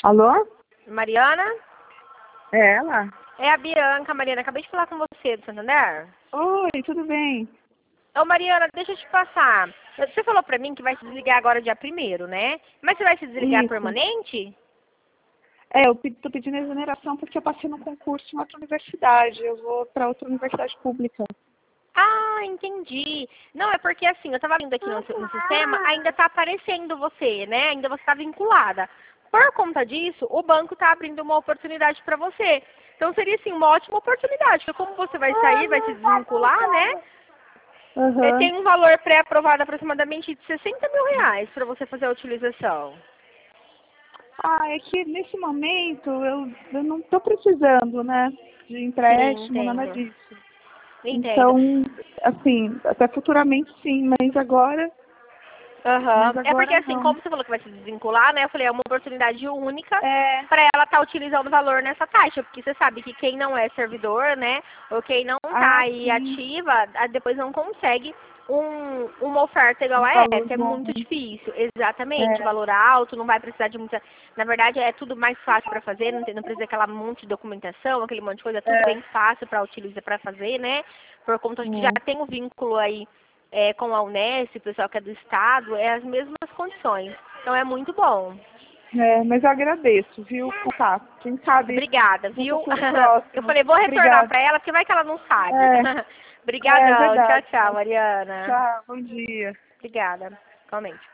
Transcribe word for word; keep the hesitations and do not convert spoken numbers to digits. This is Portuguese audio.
Alô? Mariana? É ela? É a Bianca, Mariana. Acabei de falar com você do Santander. Oi, tudo bem? Ô, Mariana, deixa eu te passar. Você falou pra mim que vai se desligar agora dia primeiro, né? Mas você vai se desligar Isso. permanente? É, eu estou pedindo exoneração porque eu passei no concurso em outra universidade. Eu vou para outra universidade pública. Ah, entendi. Não, é porque assim, eu tava vendo aqui no, no sistema, ainda tá aparecendo você, né? Ainda você tá vinculada. Por conta disso, o banco tá abrindo uma oportunidade pra você. Então seria, assim, uma ótima oportunidade, porque como você vai sair, vai se desvincular, né? Eh, Aham. Tem um valor pré-aprovado aproximadamente de sessenta mil reais para você fazer a utilização. Ah, é que nesse momento eu, eu não estou precisando, né? De Sim, empréstimo, nada entendo. disso. Entendo. Então, assim, até futuramente sim, mas agora, mas Aham. É porque agora assim, não. como você falou que vai se desvincular, né? Eu falei, é uma oportunidade única É. para ela estar utilizando o valor nessa taxa, porque você sabe que quem não é servidor, né, ou quem não tá Ah, aí sim. ativa, a- depois não consegue um, uma oferta igual Um a valor essa. É bom. muito difícil. Exatamente. É. Valor alto, não vai precisar de muita. Na verdade, é tudo mais fácil para fazer, não, tem, não precisa aquela monte de documentação, aquele monte de coisa, é tudo É. bem fácil para utilizar para fazer, né? Por conta de que já É. tem o vínculo aí é, com a Unesp, o pessoal que é do Estado, é as mesmas condições. Então é muito bom. É, mas eu agradeço, viu, o contato. Quem sabe Obrigada, no viu? futuro Eu próximo. falei, vou retornar Obrigada. para ela, porque vai que ela não sabe. É, é Obrigadão. Tchau, verdade. tchau, Mariana. Tchau, bom dia. Obrigada. Igualmente.